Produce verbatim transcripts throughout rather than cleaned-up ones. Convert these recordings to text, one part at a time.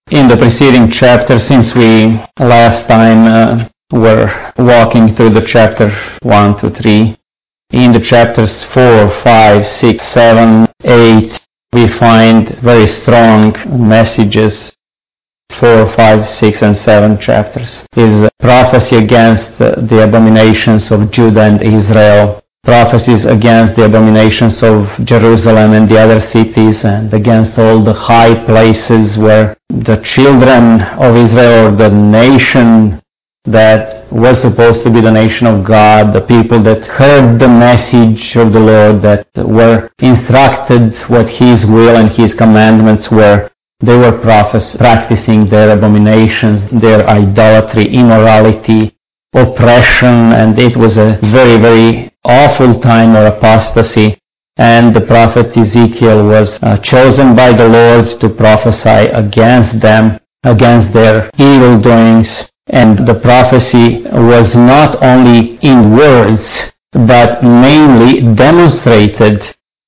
In the preceding chapter, since we last time uh, were walking through the chapter one to three, in the chapters four, five, six, seven, eight, we find very strong messages. four, five, six, and seven chapters is prophecy against uh, the abominations of Judah and Israel, prophecies against the abominations of Jerusalem and the other cities, and against all the high places where the children of Israel, or the nation that was supposed to be the nation of God, the people that heard the message of the Lord, that were instructed what His will and His commandments were, they were prophes- practicing their abominations, their idolatry, immorality, oppression, and it was a very, very awful time of apostasy. And the prophet Ezekiel was uh, chosen by the Lord to prophesy against them, against their evil doings. And the prophecy was not only in words, but mainly demonstrated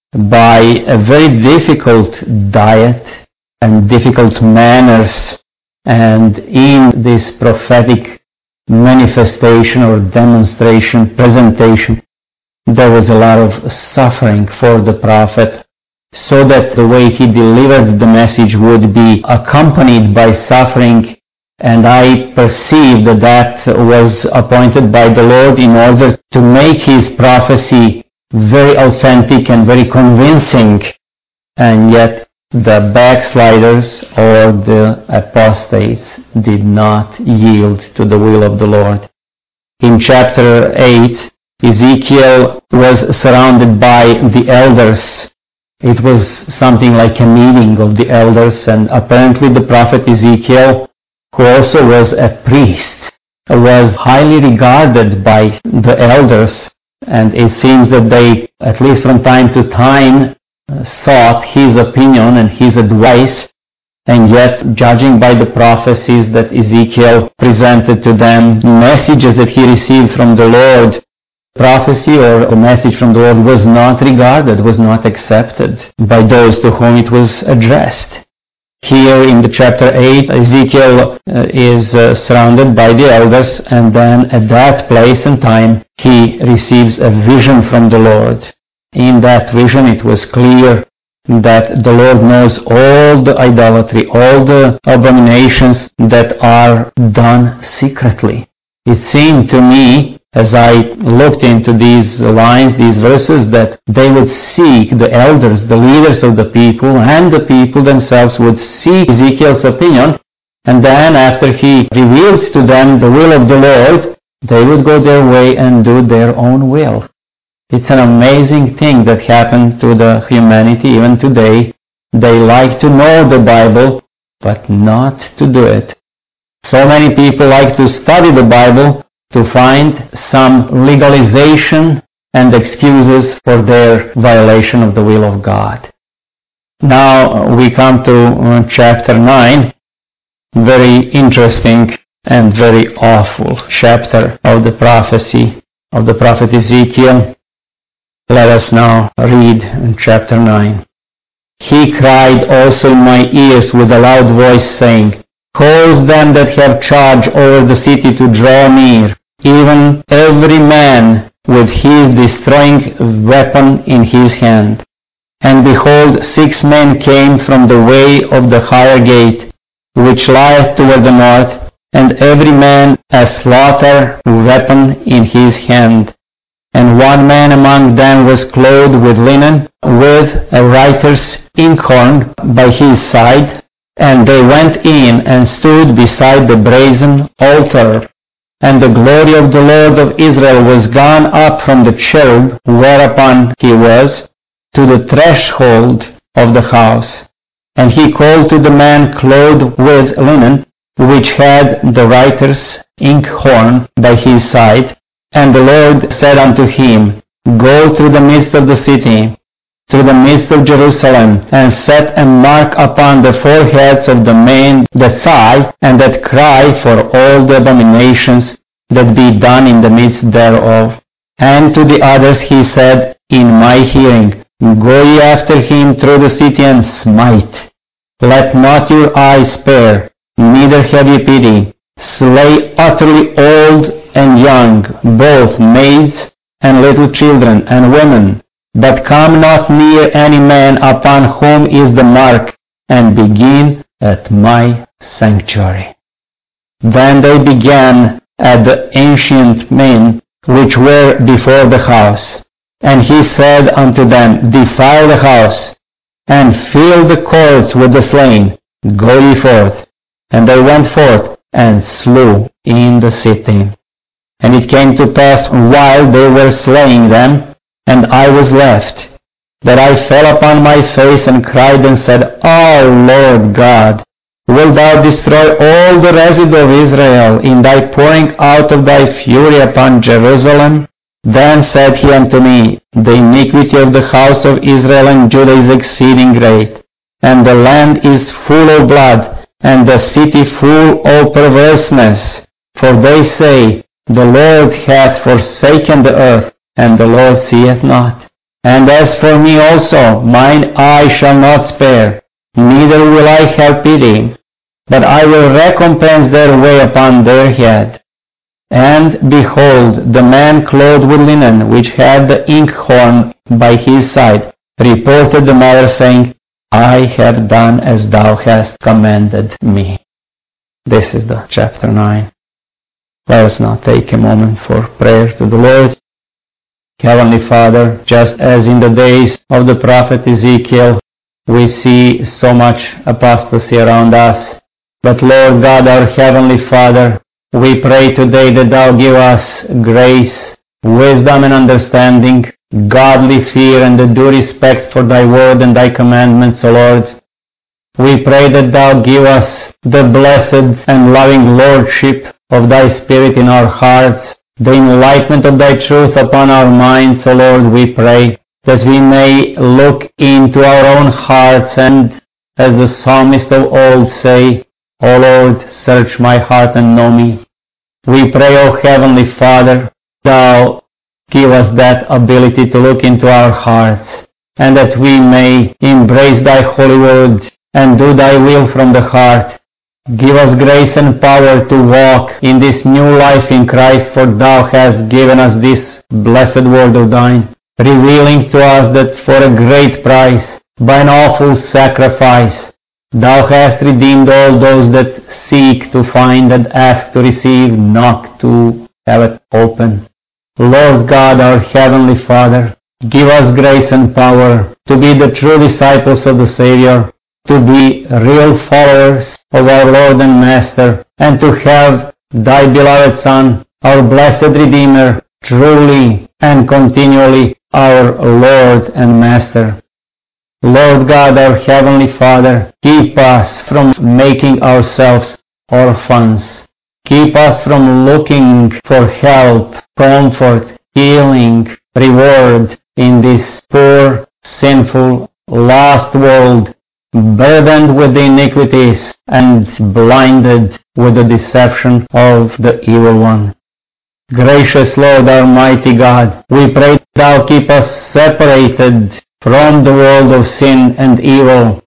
by a very difficult diet and difficult manners. And in this prophetic manifestation or demonstration, presentation, there was a lot of suffering for the prophet, so that the way he delivered the message would be accompanied by suffering. And I perceive that that was appointed by the Lord in order to make his prophecy very authentic and very convincing. And yet the backsliders or the apostates did not yield to the will of the Lord. In chapter eight, Ezekiel was surrounded by the elders. It was something like a meeting of the elders, and apparently the prophet Ezekiel, who also was a priest, was highly regarded by the elders, and it seems that they, at least from time to time, sought his opinion and his advice. And yet, judging by the prophecies that Ezekiel presented to them, messages that he received from the Lord, prophecy or a message from the Lord was not regarded, was not accepted by those to whom it was addressed. Here in the chapter eight, Ezekiel uh, is uh, surrounded by the elders, and then at that place and time he receives a vision from the Lord. In that vision it was clear that the Lord knows all the idolatry, all the abominations that are done secretly. It seemed to me, as I looked into these lines, these verses, that they would seek, the elders, the leaders of the people, and the people themselves would seek Ezekiel's opinion, and then after he revealed to them the will of the Lord, they would go their way and do their own will. It's an amazing thing that happened to the humanity even today. They like to know the Bible, but not to do it. So many people like to study the Bible to find some legalization and excuses for their violation of the will of God. Now we come to uh, chapter nine, very interesting and very awful chapter of the prophecy of the prophet Ezekiel. Let us now read in chapter nine. He cried also in my ears with a loud voice, saying, Cause them that have charge over the city to draw near, even every man with his destroying weapon in his hand. And behold, six men came from the way of the higher gate, which lieth toward the north, and every man a slaughter weapon in his hand. And one man among them was clothed with linen, with a writer's inkhorn by his side. And they went in and stood beside the brazen altar. And the glory of the Lord of Israel was gone up from the cherub whereupon he was to the threshold of the house. And he called to the man clothed with linen, which had the writer's inkhorn by his side. And the Lord said unto him, Go through the midst of the city, through the midst of Jerusalem, and set a mark upon the foreheads of the men that sigh and that cry for all the abominations that be done in the midst thereof. And to the others he said in my hearing, Go ye after him through the city and smite. Let not your eye spare, neither have ye pity. Slay utterly old and young, both maids and little children and women, but come not near any man upon whom is the mark, and begin at my sanctuary. Then they began at the ancient men which were before the house. And he said unto them, Defile the house, and fill the courts with the slain. Go ye forth. And they went forth, and slew in the city. And it came to pass, while they were slaying them, and I was left, that I fell upon my face and cried and said, O Lord God, wilt thou destroy all the residue of Israel in thy pouring out of thy fury upon Jerusalem? Then said he unto me, The iniquity of the house of Israel and Judah is exceeding great, and the land is full of blood, and the city full of perverseness. For they say, The Lord hath forsaken the earth, and the Lord seeth not. And as for me also, mine eye shall not spare, neither will I have pity, but I will recompense their way upon their head. And behold, the man clothed with linen, which had the inkhorn by his side, reported the matter, saying, I have done as thou hast commanded me. This is the chapter nine. Let us now take a moment for prayer to the Lord. Heavenly Father, just as in the days of the prophet Ezekiel, we see so much apostasy around us. But Lord God, our Heavenly Father, we pray today that Thou give us grace, wisdom and understanding, godly fear and the due respect for Thy word and Thy commandments, O Lord. We pray that Thou give us the blessed and loving lordship of Thy Spirit in our hearts, the enlightenment of Thy truth upon our minds, O Lord. We pray that we may look into our own hearts and, as the psalmist of old say, O Lord, search my heart and know me. We pray, O Heavenly Father, Thou give us that ability to look into our hearts, and that we may embrace Thy holy word and do Thy will from the heart. Give us grace and power to walk in this new life in Christ, for Thou hast given us this blessed word of Thine, revealing to us that for a great price, by an awful sacrifice, Thou hast redeemed all those that seek to find and ask to receive, knock to have it open. Lord God, our Heavenly Father, give us grace and power to be the true disciples of the Savior, to be real followers of our Lord and Master, and to have Thy beloved Son, our blessed Redeemer, truly and continually our Lord and Master. Lord God, our Heavenly Father, keep us from making ourselves orphans. Keep us from looking for help, comfort, healing, reward in this poor, sinful, lost world, burdened with the iniquities and blinded with the deception of the evil one. Gracious Lord, Almighty God, we pray Thou keep us separated from the world of sin and evil,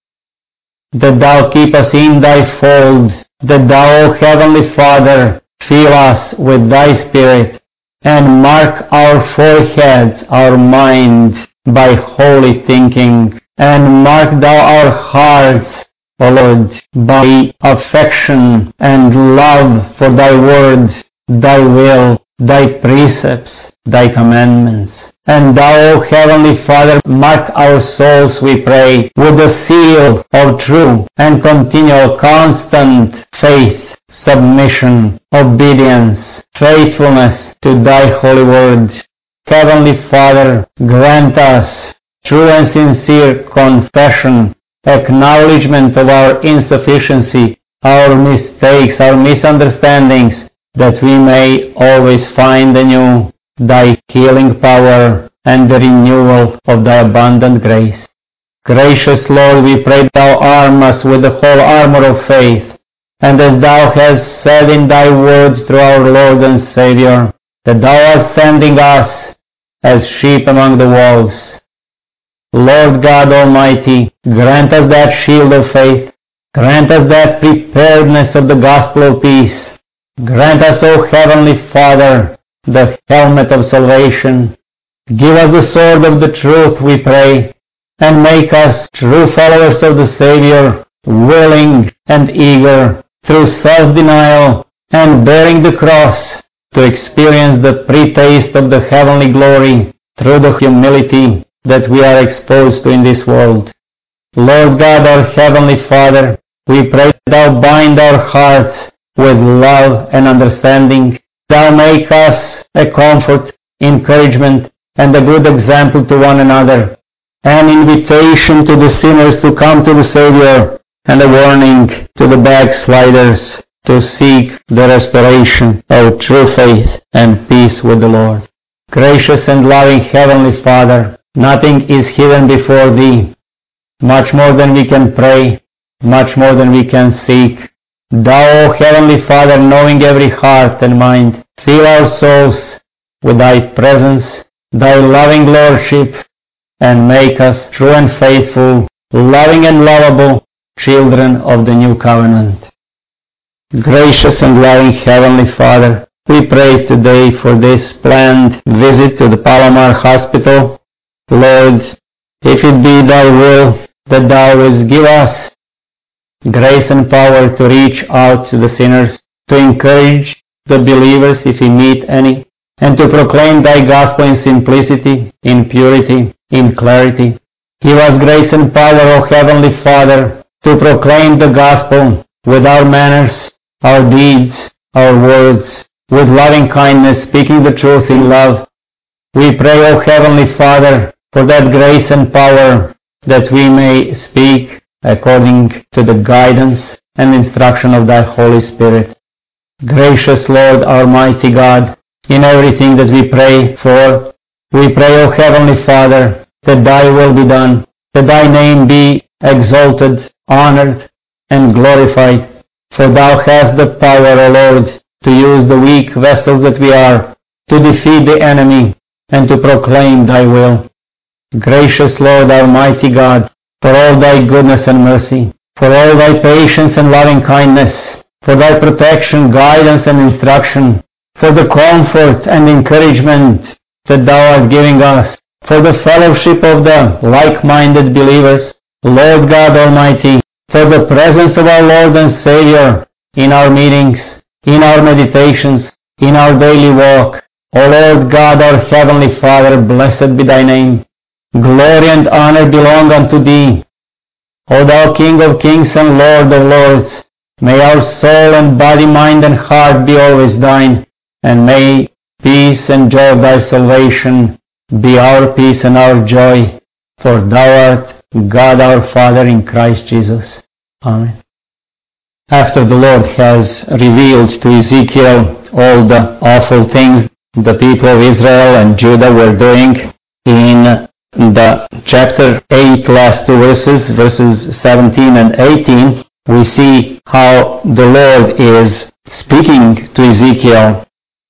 that Thou keep us in Thy fold, that Thou, O Heavenly Father, fill us with Thy Spirit, and mark our foreheads, our mind, by holy thinking, and mark Thou our hearts, O Lord, by affection and love for Thy word, Thy will, Thy precepts, Thy commandments. And Thou, O Heavenly Father, mark our souls, we pray, with the seal of true and continual constant faith, submission, obedience, faithfulness to Thy holy word. Heavenly Father, grant us true and sincere confession, acknowledgement of our insufficiency, our mistakes, our misunderstandings, that we may always find anew Thy healing power and the renewal of Thy abundant grace. Gracious Lord, we pray Thou arm us with the whole armor of faith, and as Thou hast said in Thy word through our Lord and Savior, that Thou art sending us as sheep among the wolves. Lord God Almighty, grant us that shield of faith, Grant us that preparedness of the gospel of peace. Grant us, O Heavenly Father, the helmet of salvation. Give us the sword of the truth, we pray, and make us true followers of the Savior, willing and eager, through self-denial and bearing the cross, to experience the pre-taste of the heavenly glory through the humility that we are exposed to in this world. Lord God, our Heavenly Father, we pray that Thou bind our hearts with love and understanding. Thou make us a comfort, encouragement, and a good example to one another, an invitation to the sinners to come to the Savior, and a warning to the backsliders to seek the restoration of true faith and peace with the Lord. Gracious and loving Heavenly Father, nothing is hidden before Thee. Much more than we can pray, much more than we can seek. Thou, O Heavenly Father, knowing every heart and mind, fill our souls with Thy presence, Thy loving Lordship, and make us true and faithful, loving and lovable children of the new covenant. Gracious and loving Heavenly Father, we pray today for this planned visit to the Palomar Hospital. Lord, if it be Thy will that Thou wouldst give us grace and power to reach out to the sinners, to encourage the believers if we meet any, and to proclaim Thy gospel in simplicity, in purity, in clarity. Give us grace and power, O Heavenly Father, to proclaim the gospel with our manners, our deeds, our words, with loving kindness, speaking the truth in love. We pray, O Heavenly Father, for that grace and power that we may speak according to the guidance and instruction of Thy Holy Spirit. Gracious Lord, Almighty God, in everything that we pray for, we pray, O Heavenly Father, that Thy will be done, that Thy name be exalted, honored, and glorified. For Thou hast the power, O Lord, to use the weak vessels that we are, to defeat the enemy, and to proclaim Thy will. Gracious Lord, Almighty God, for all Thy goodness and mercy, for all Thy patience and loving kindness, for Thy protection, guidance, and instruction, for the comfort and encouragement that Thou art giving us, for the fellowship of the like-minded believers, Lord God Almighty, for the presence of our Lord and Savior in our meetings, in our meditations, in our daily walk. O Lord God, our Heavenly Father, blessed be Thy name. Glory and honor belong unto Thee. O Thou King of kings and Lord of lords, may our soul and body, mind and heart be always Thine, and may peace and joy of Thy salvation be our peace and our joy, for Thou art God our Father in Christ Jesus. Amen. After the Lord has revealed to Ezekiel all the awful things the people of Israel and Judah were doing, in the chapter eight, last two verses, verses seventeen and eighteen, we see how the Lord is speaking to Ezekiel.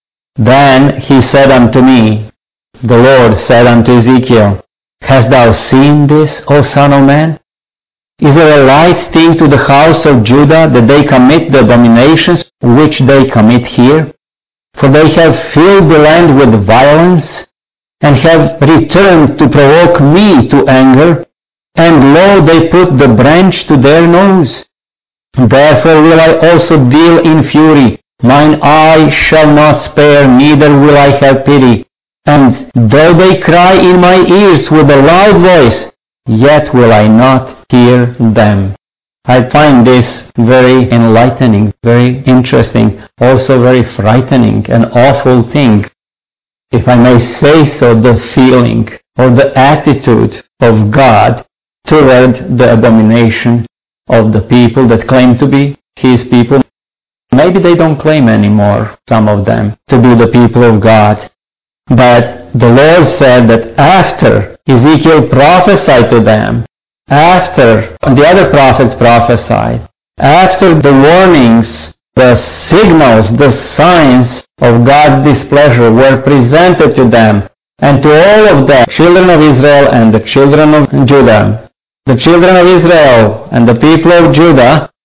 Then he said unto me, the Lord said unto Ezekiel, Hast thou seen this, O son of man? Is it a light thing to the house of Judah that they commit the abominations which they commit here? For they have filled the land with violence, and have returned to provoke me to anger, and lo, they put the branch to their nose. Therefore will I also deal in fury, mine eye shall not spare, neither will I have pity. And though they cry in my ears with a loud voice, yet will I not hear them. I find this very enlightening, very interesting, also very frightening, an awful thing. If I may say so, the feeling or the attitude of God toward the abomination of the people that claim to be His people. Maybe they don't claim anymore, some of them, to be the people of God. But the Lord said that after Ezekiel prophesied to them, after the other prophets prophesied, after the warnings, the signals, the signs of God's displeasure were presented to them, and to all of the children of Israel and the children of Judah, the children of Israel and the people of Judah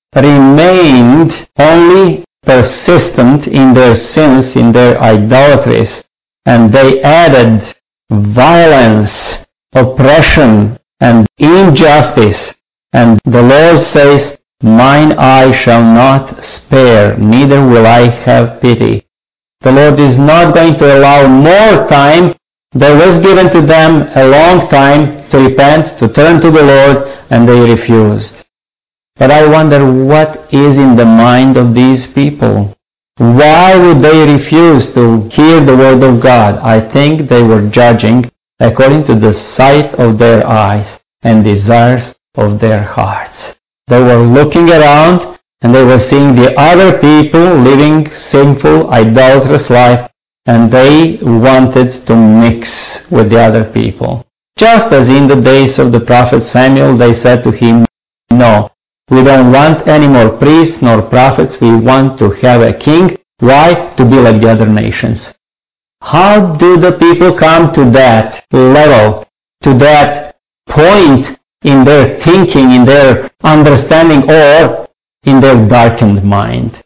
remained only persistent in their sins, in their idolatries, and they added violence, oppression, and injustice. And the Lord says, mine eye shall not spare, neither will I have pity. The Lord is not going to allow more time. There was given to them a long time to repent, to turn to the Lord, and they refused. But I wonder what is in the mind of these people. Why would they refuse to hear the word of God? I think they were judging according to the sight of their eyes and desires of their hearts. They were looking around and they were seeing the other people living sinful, idolatrous life, and they wanted to mix with the other people. Just as in the days of the prophet Samuel, they said to him, no, we don't want any more priests nor prophets. We want to have a king. Why? To be like the other nations. How do the people come to that level, to that point in their thinking, in their understanding, or in their darkened mind?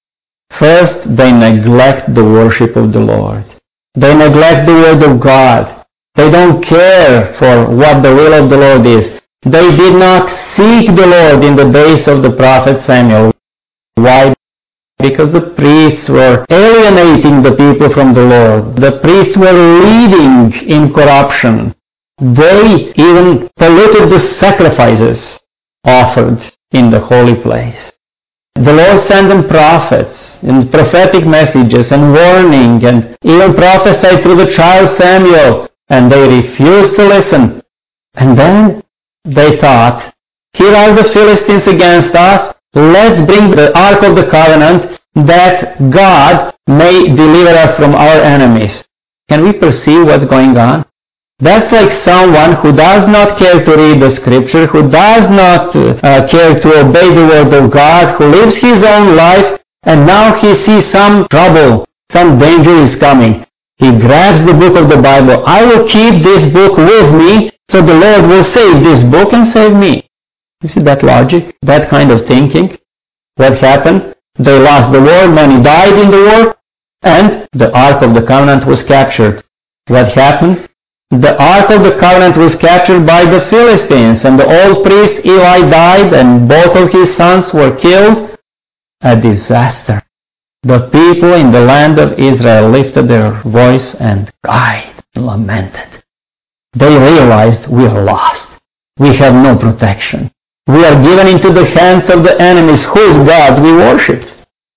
First, they neglect the worship of the Lord. They neglect the word of God. They don't care for what the will of the Lord is. They did not seek the Lord in the days of the prophet Samuel. Why? Because the priests were alienating the people from the Lord. The priests were leading in corruption. They even polluted the sacrifices offered in the holy place. The Lord sent them prophets and prophetic messages and warning, and even prophesied through the child Samuel, and they refused to listen. And then they thought, here are the Philistines against us, let's bring the Ark of the Covenant that God may deliver us from our enemies. Can we perceive what's going on? That's like someone who does not care to read the scripture, who does not uh, care to obey the word of God, who lives his own life, and now he sees some trouble, some danger is coming. He grabs the book of the Bible. I will keep this book with me, so the Lord will save this book and save me. You see that logic, that kind of thinking? What happened? They lost the war, many died in the war, and the Ark of the Covenant was captured. What happened? The Ark of the Covenant was captured by the Philistines, and the old priest Eli died, and both of his sons were killed. A disaster. The people in the land of Israel lifted their voice and cried, lamented. They realized we are lost. We have no protection. We are given into the hands of the enemies whose gods we worshipped.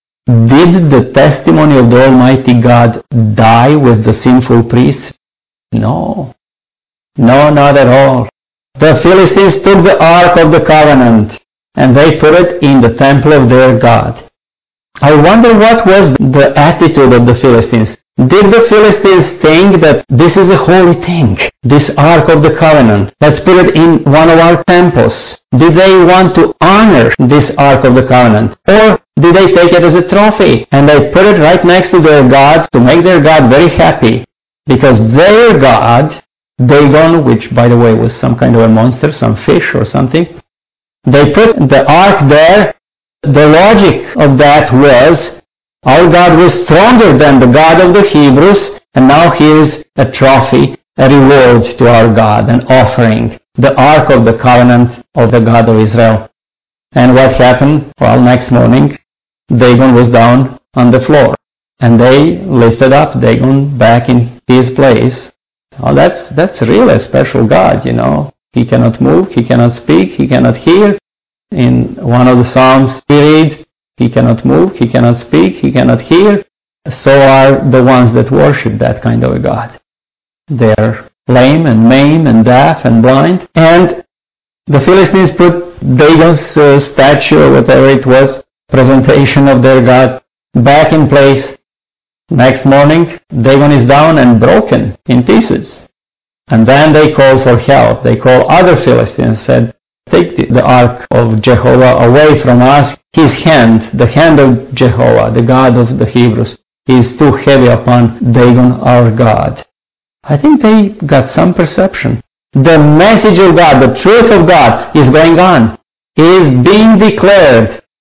Did the testimony of the Almighty God die with the sinful priests? No. No, not at all. The Philistines took the Ark of the Covenant and they put it in the temple of their God. I wonder what was the attitude of the Philistines. Did the Philistines think that this is a holy thing, this Ark of the Covenant? Let's put it in one of our temples. Did they want to honor this Ark of the Covenant? Or did they take it as a trophy and they put it right next to their God to make their God very happy? Because their God, Dagon, which by the way was some kind of a monster, some fish or something, they put the ark there. The logic of that was, our God was stronger than the God of the Hebrews, and now he is a trophy, a reward to our God, an offering, the Ark of the Covenant of the God of Israel. And what happened? Well, next morning, Dagon was down on the floor. And they lifted up Dagon back in his place. Oh, that's, that's really a special God, you know. He cannot move, he cannot speak, he cannot hear. In one of the Psalms we read, he cannot move, he cannot speak, he cannot hear. So are the ones that worship that kind of a God. They are lame and maimed and deaf and blind. And the Philistines put Dagon's uh, statue, or whatever it was, presentation of their God, back in place. Next morning, Dagon is down and broken in pieces. And then they call for help. They call other Philistines, said, take the, the ark of Jehovah away from us. His hand, the hand of Jehovah, the God of the Hebrews, is too heavy upon Dagon, our God. I think they got some perception. The message of God, the truth of God is going on. It is being declared.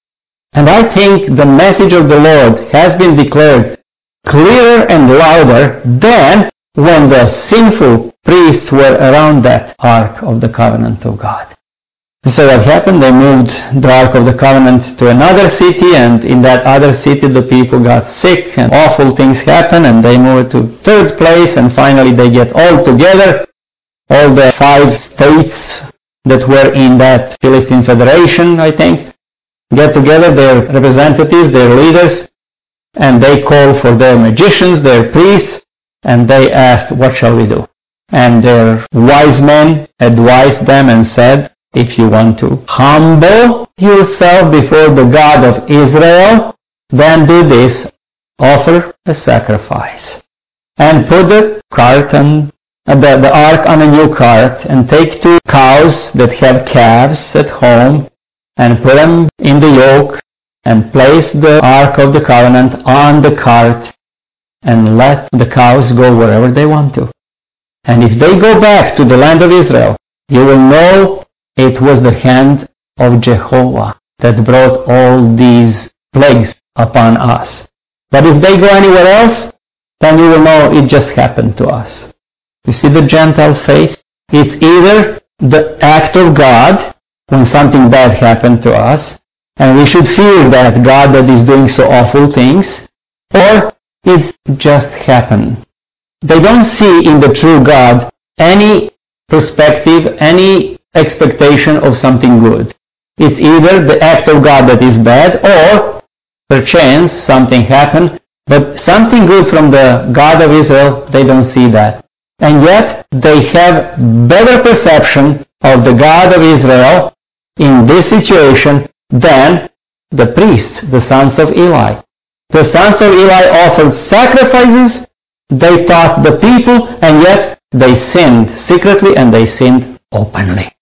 And I think the message of the Lord has been declared clearer and louder than when the sinful priests were around that Ark of the Covenant of God. So what happened? They moved the Ark of the Covenant to another city, and in that other city the people got sick and awful things happened, and they moved to third place, and finally they get all together, all the five states that were in that Philistine Federation, I think, get together, their representatives, their leaders, and they call for their magicians, their priests, and they asked, what shall we do? And their wise men advised them and said, if you want to humble yourself before the God of Israel, then do this, offer a sacrifice. And put the cart on, uh, the, the ark on a new cart, and take two cows that have calves at home, and put them in the yoke, and place the Ark of the Covenant on the cart, and let the cows go wherever they want to. And if they go back to the land of Israel, you will know it was the hand of Jehovah that brought all these plagues upon us. But if they go anywhere else, then you will know it just happened to us. You see the Gentile faith? It's either the act of God when something bad happened to us, and we should fear that God that is doing so awful things, or it just happened. They don't see in the true God any perspective, any expectation of something good. It's either the act of God that is bad, or perchance something happened, but something good from the God of Israel, they don't see that. And yet they have better perception of the God of Israel in this situation than the priests, the sons of Eli. The sons of Eli offered sacrifices, they taught the people, and yet they sinned secretly and they sinned openly.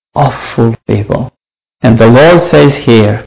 Awful people. And the Lord says here,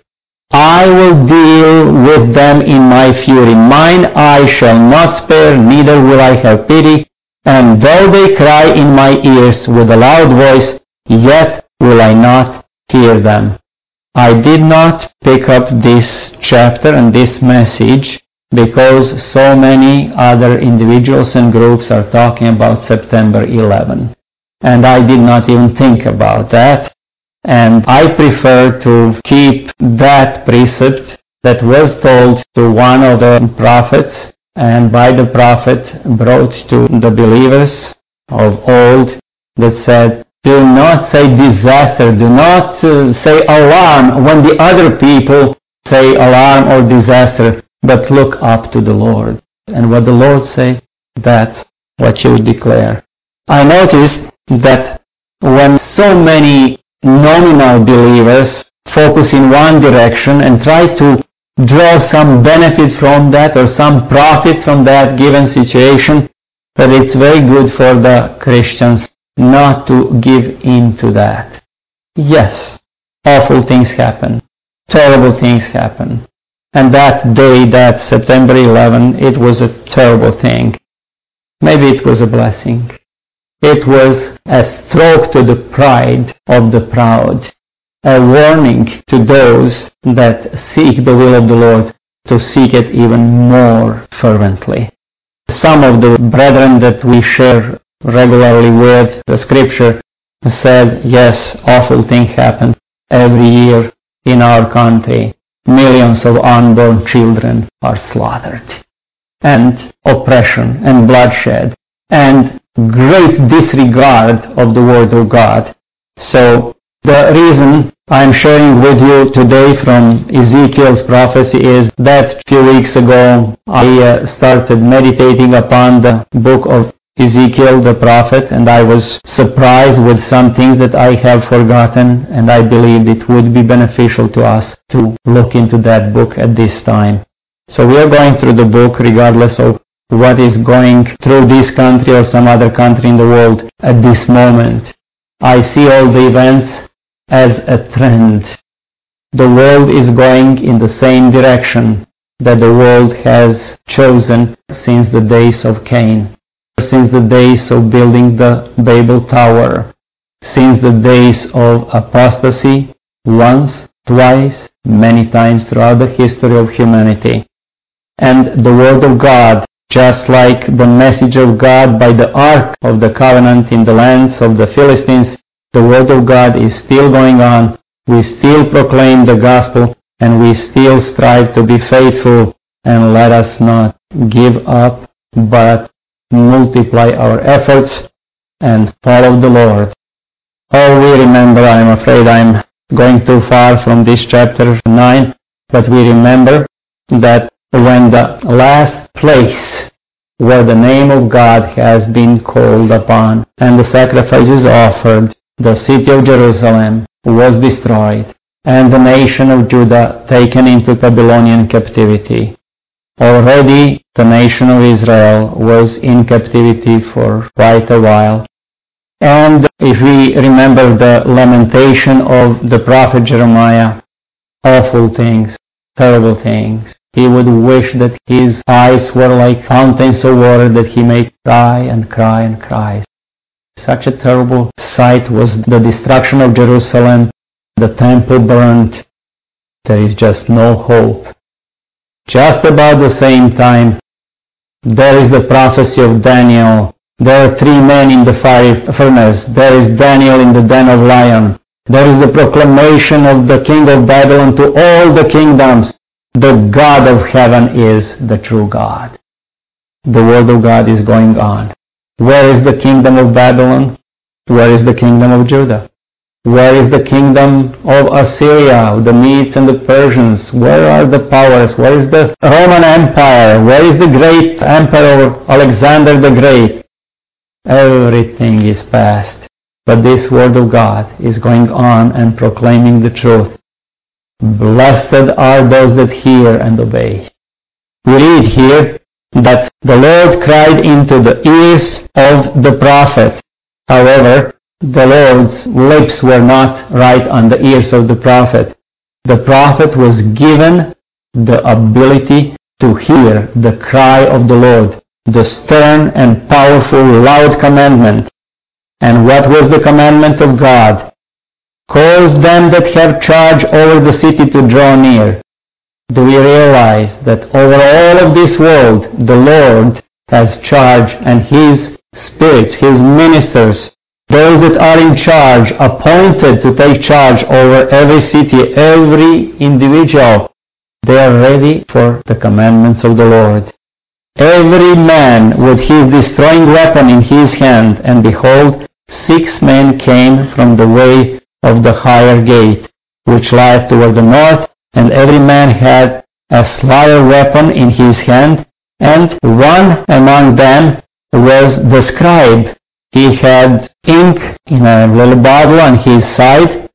I will deal with them in my fury. Mine eye shall not spare, neither will I have pity. And though they cry in my ears with a loud voice, yet will I not hear them. I did not pick up this chapter and this message because so many other individuals and groups are talking about September eleventh. And I did not even think about that. And I prefer to keep that precept that was told to one of the prophets, and by the prophet brought to the believers of old, that said, do not say disaster, do not uh, say alarm when the other people say alarm or disaster, but look up to the Lord. And what the Lord say, that's what you declare. I noticed that when so many nominal believers focus in one direction and try to draw some benefit from that or some profit from that given situation, that it's very good for the Christians not to give in to that. Yes, awful things happen, terrible things happen. And that day, that September eleventh, it was a terrible thing. Maybe it was a blessing. It was a stroke to the pride of the proud, a warning to those that seek the will of the Lord to seek it even more fervently. Some of the brethren that we share regularly with the scripture said, yes, awful thing happens every year in our country. Millions of unborn children are slaughtered, and oppression and bloodshed and great disregard of the Word of God. So the reason I'm sharing with you today from Ezekiel's prophecy is that a few weeks ago I uh, started meditating upon the book of Ezekiel the prophet, and I was surprised with some things that I have forgotten, and I believed it would be beneficial to us to look into that book at this time. So we are going through the book regardless of what is going through this country or some other country in the world at this moment. I see all the events as a trend. The world is going in the same direction that the world has chosen since the days of Cain, since the days of building the Babel Tower, since the days of apostasy, once, twice, many times throughout the history of humanity. And the Word of God, just like the message of God by the Ark of the Covenant in the lands of the Philistines, the Word of God is still going on. We still proclaim the gospel, and we still strive to be faithful, and let us not give up, but multiply our efforts and follow the Lord. Oh, we remember, I'm afraid I'm going too far from this chapter nine, but we remember that when the last place where the name of God has been called upon and the sacrifices offered, the city of Jerusalem was destroyed and the nation of Judah taken into Babylonian captivity. Already the nation of Israel was in captivity for quite a while. And if we remember the lamentation of the prophet Jeremiah, awful things, terrible things. He would wish that his eyes were like fountains of water, that he may cry and cry and cry. Such a terrible sight was the destruction of Jerusalem, the temple burned. There is just no hope. Just about the same time, there is the prophecy of Daniel. There are three men in the fiery furnace. There is Daniel in the den of lions. There is the proclamation of the king of Babylon to all the kingdoms. The God of heaven is the true God. The word of God is going on. Where is the kingdom of Babylon? Where is the kingdom of Judah? Where is the kingdom of Assyria, the Medes and the Persians? Where are the powers? Where is the Roman Empire? Where is the great emperor Alexander the Great? Everything is past. But this word of God is going on and proclaiming the truth. Blessed are those that hear and obey. We read here that the Lord cried into the ears of the prophet. However, the Lord's lips were not right on the ears of the prophet. The prophet was given the ability to hear the cry of the Lord, the stern and powerful, loud commandment. And what was the commandment of God? Cause them that have charge over the city to draw near. Do we realize that over all of this world, the Lord has charge, and His spirits, His ministers, those that are in charge, appointed to take charge over every city, every individual, they are ready for the commandments of the Lord. Every man with his destroying weapon in his hand, and behold, six men came from the way of the higher gate, which lieth toward the north, and every man had a slyer weapon in his hand, and one among them was the scribe. He had ink in a little bottle on his side,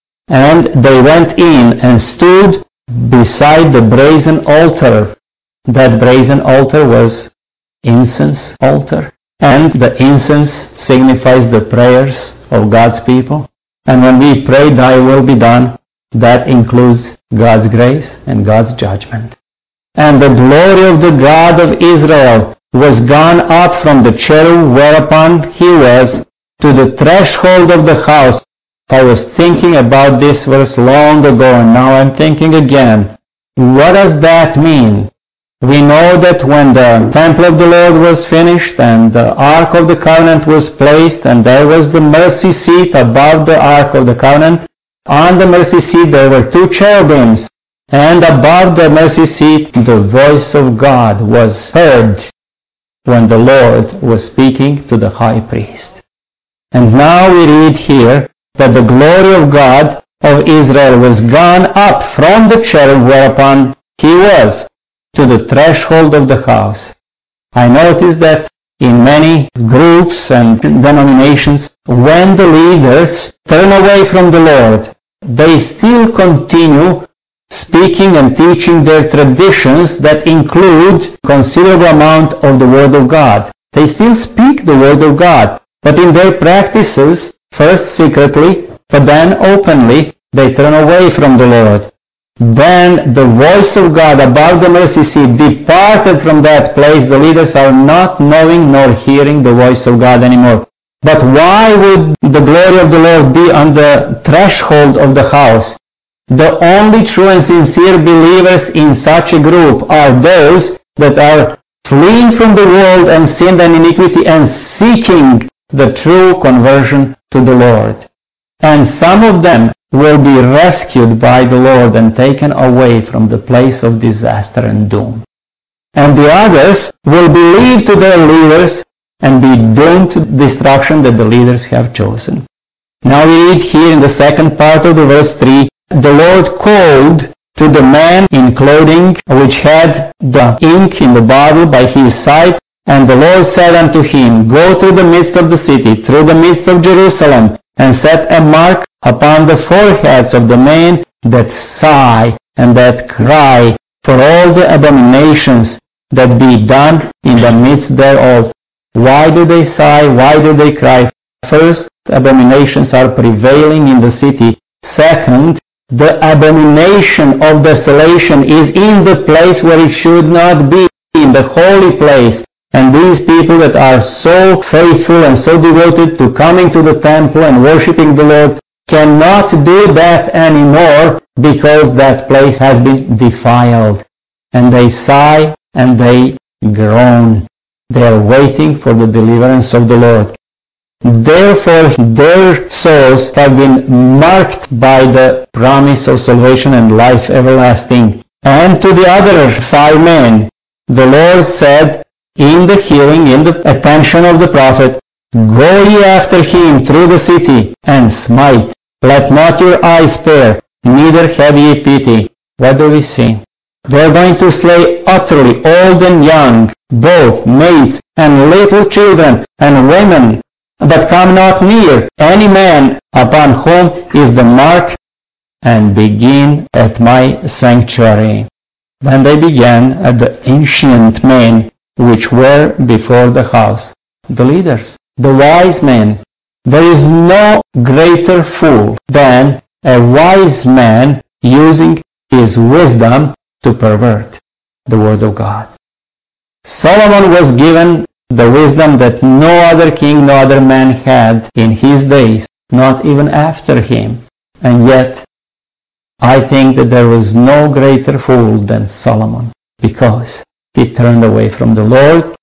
and they went in and stood beside the brazen altar. That brazen altar was incense altar, and the incense signifies the prayers of God's people. And when we pray, thy will be done, that includes God's grace and God's judgment. And the glory of the God of Israel was gone up from the cherub whereupon he was to the threshold of the house. I was thinking about this verse long ago, and now I'm thinking again. What does that mean? We know that when the temple of the Lord was finished and the Ark of the Covenant was placed, and there was the mercy seat above the Ark of the Covenant, on the mercy seat there were two cherubims, and above the mercy seat the voice of God was heard when the Lord was speaking to the high priest. And now we read here that the glory of God of Israel was gone up from the cherub whereupon he was to the threshold of the house. I noticed that in many groups and denominations, when the leaders turn away from the Lord, they still continue speaking and teaching their traditions that include considerable amount of the Word of God. They still speak the Word of God, but in their practices, first secretly, but then openly, they turn away from the Lord. Then the voice of God above the mercy seat departed from that place. The leaders are not knowing nor hearing the voice of God anymore. But why would the glory of the Lord be on the threshold of the house? The only true and sincere believers in such a group are those that are fleeing from the world and sin and iniquity and seeking the true conversion to the Lord. And some of them will be rescued by the Lord and taken away from the place of disaster and doom. And the others will believe to their leaders and be doomed to destruction that the leaders have chosen. Now we read here in the second part of the verse three, the Lord called to the man in clothing which had the ink in the bottle by his side, and the Lord said unto him, Go through the midst of the city, through the midst of Jerusalem, and set a mark upon the foreheads of the men that sigh and that cry for all the abominations that be done in the midst thereof. Why do they sigh? Why do they cry? First, abominations are prevailing in the city. Second, the abomination of desolation is in the place where it should not be, in the holy place. And these people that are so faithful and so devoted to coming to the temple and worshiping the Lord cannot do that anymore because that place has been defiled. And they sigh and they groan. They are waiting for the deliverance of the Lord. Therefore, their souls have been marked by the promise of salvation and life everlasting. And to the other five men, the Lord said, in the hearing, in the attention of the prophet, Go ye after him through the city, and smite. Let not your eyes spare, neither have ye pity. What do we see? They are going to slay utterly old and young, both maids and little children and women, but come not near any man upon whom is the mark, and begin at my sanctuary. Then they began at the ancient men which were before the house, the leaders, the wise men. There is no greater fool than a wise man using his wisdom to pervert the word of God. Solomon was given the wisdom that no other king, no other man had in his days, not even after him. And yet, I think that there was no greater fool than Solomon, because he turned away from the Lord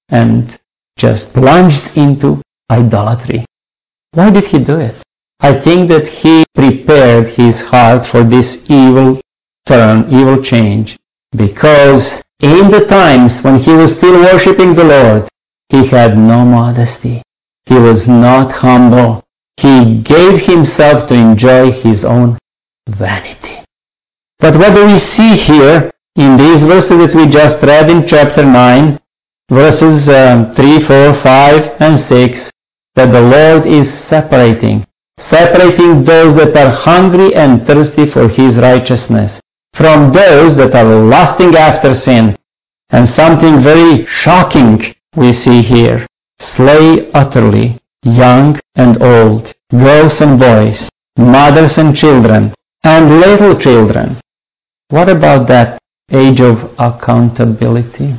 and just plunged into idolatry. Why did he do it? I think that he prepared his heart for this evil turn, evil change, because in the times when he was still worshiping the Lord, he had no modesty. He was not humble. He gave himself to enjoy his own vanity. But what do we see here in these verses that we just read in chapter nine, verses um, three, four, five, and six, that the Lord is separating, separating those that are hungry and thirsty for his righteousness from those that are lusting after sin. And something very shocking we see here. Slay utterly, young and old, girls and boys, mothers and children, and little children. What about that age of accountability?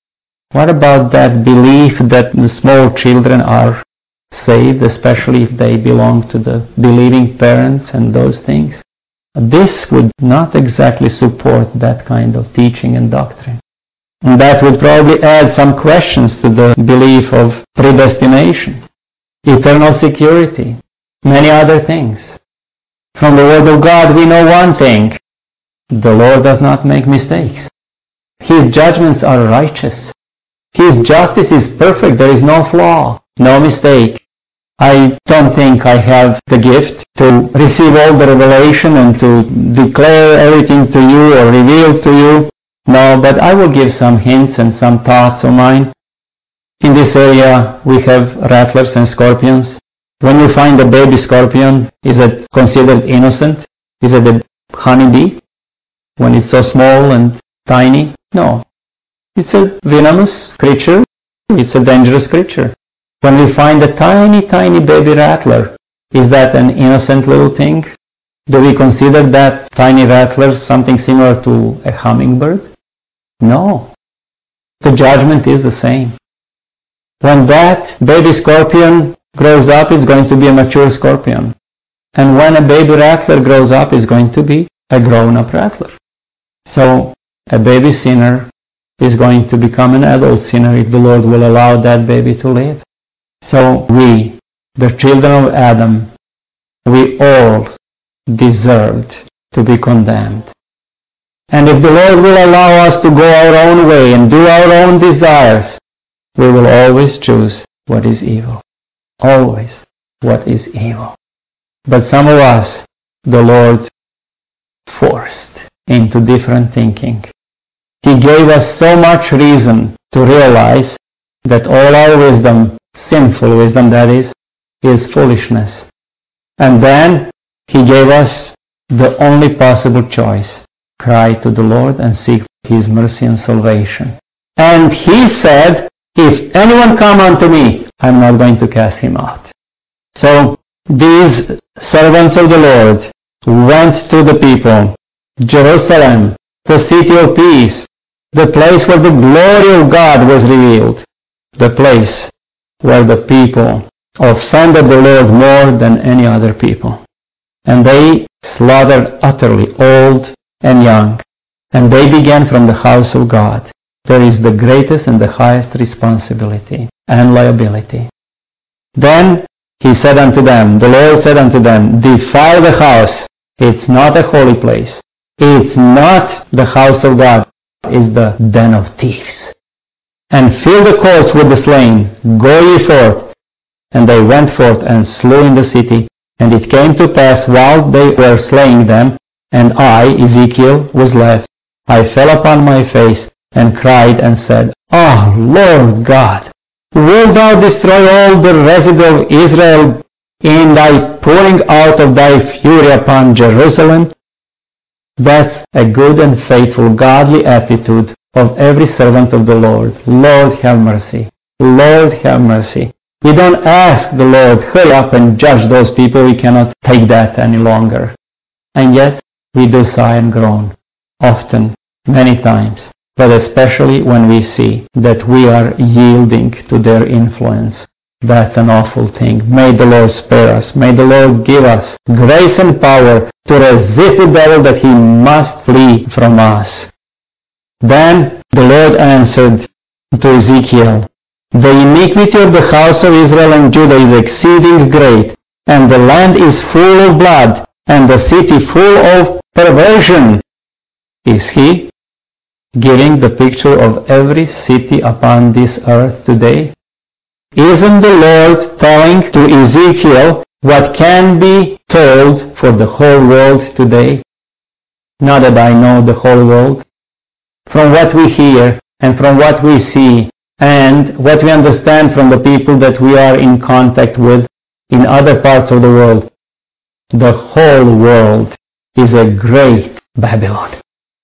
What about that belief that the small children are saved, especially if they belong to the believing parents and those things? This would not exactly support that kind of teaching and doctrine. And that would probably add some questions to the belief of predestination, eternal security, many other things. From the Word of God we know one thing: the Lord does not make mistakes. His judgments are righteous. His justice is perfect. There is no flaw, no mistake. I don't think I have the gift to receive all the revelation and to declare everything to you or reveal to you. No, but I will give some hints and some thoughts of mine. In this area we have rattlers and scorpions. When you find a baby scorpion, is it considered innocent? Is it a honeybee when it's so small and tiny? No. It's a venomous creature. It's a dangerous creature. When we find a tiny, tiny baby rattler, is that an innocent little thing? Do we consider that tiny rattler something similar to a hummingbird? No. The judgment is the same. When that baby scorpion grows up, it's going to be a mature scorpion. And when a baby rattler grows up, is going to be a grown-up rattler. So a baby sinner is going to become an adult sinner if the Lord will allow that baby to live. So we, the children of Adam, we all deserved to be condemned. And if the Lord will allow us to go our own way and do our own desires, we will always choose what is evil. Always what is evil. But some of us, the Lord forced into different thinking. He gave us so much reason to realize that all our wisdom, sinful wisdom that is, is foolishness. And then He gave us the only possible choice. Cry to the Lord and seek His mercy and salvation. And He said, if anyone come unto me, I'm not going to cast him out. So these servants of the Lord went to the people, Jerusalem, the city of peace, the place where the glory of God was revealed, the place where the people offended the Lord more than any other people. And they slaughtered utterly old and young, and they began from the house of God. There is the greatest and the highest responsibility and liability. Then He said unto them, the Lord said unto them, defile the house. It's not a holy place. It's not the house of God. It's the den of thieves. And fill the courts with the slain. Go ye forth. And they went forth and slew in the city. And it came to pass while they were slaying them, and I, Ezekiel, was left, I fell upon my face, and cried and said, Ah, oh, Lord God, wilt thou destroy all the residue of Israel in thy pouring out of thy fury upon Jerusalem? That's a good and faithful, godly attitude of every servant of the Lord. Lord, have mercy. Lord, have mercy. We don't ask the Lord, hurry up and judge those people. We cannot take that any longer. And yet, we do sigh and groan, often, many times, but especially when we see that we are yielding to their influence. That's an awful thing. May the Lord spare us. May the Lord give us grace and power to resist the devil, that he must flee from us. Then the Lord answered to Ezekiel, the iniquity of the house of Israel and Judah is exceeding great, and the land is full of blood, and the city full of perversion. Is he giving the picture of every city upon this earth today? Isn't the Lord telling to Ezekiel what can be told for the whole world today? Not that I know the whole world. From what we hear and from what we see and what we understand from the people that we are in contact with in other parts of the world, the whole world is a great Babylon.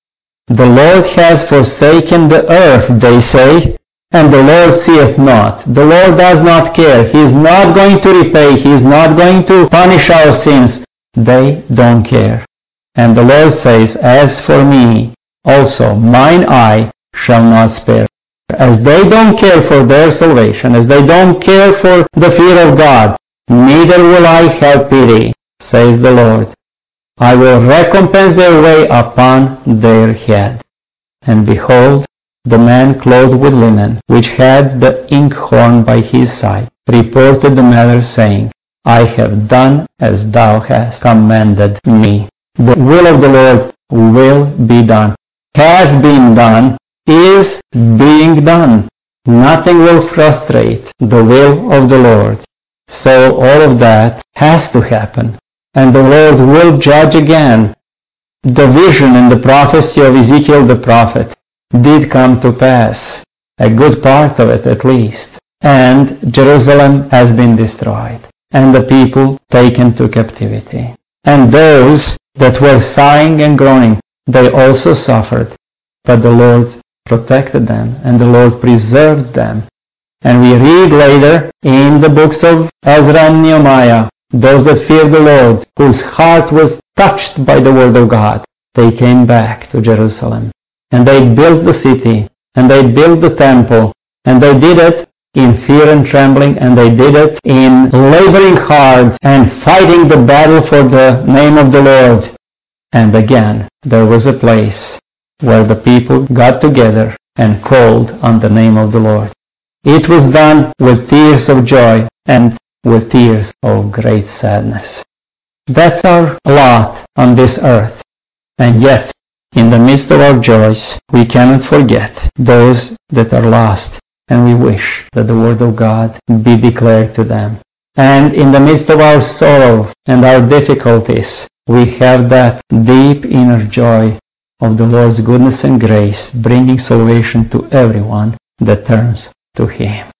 The Lord has forsaken the earth, they say, and the Lord seeth not. The Lord does not care. He is not going to repay. He is not going to punish our sins. They don't care. And the Lord says, as for me, also mine eye shall not spare. As they don't care for their salvation, as they don't care for the fear of God, neither will I have pity, says the Lord. I will recompense their way upon their head. And behold, the man clothed with linen, which had the inkhorn by his side, reported the matter, saying, I have done as thou hast commanded me. The will of the Lord will be done, has been done, is being done. Nothing will frustrate the will of the Lord. So all of that has to happen. And the Lord will judge again. The vision and the prophecy of Ezekiel the prophet did come to pass, a good part of it at least. And Jerusalem has been destroyed, and the people taken to captivity. And those that were sighing and groaning, they also suffered. But the Lord protected them, and the Lord preserved them. And we read later in the books of Ezra and Nehemiah, those that feared the Lord, whose heart was touched by the word of God, they came back to Jerusalem. And they built the city, and they built the temple, and they did it in fear and trembling, and they did it in laboring hard and fighting the battle for the name of the Lord. And again, there was a place where the people got together and called on the name of the Lord. It was done with tears of joy and with tears of great sadness. That's our lot on this earth. And yet, in the midst of our joys, we cannot forget those that are lost, and we wish that the Word of God be declared to them. And in the midst of our sorrow and our difficulties, we have that deep inner joy of the Lord's goodness and grace, bringing salvation to everyone that turns to Him.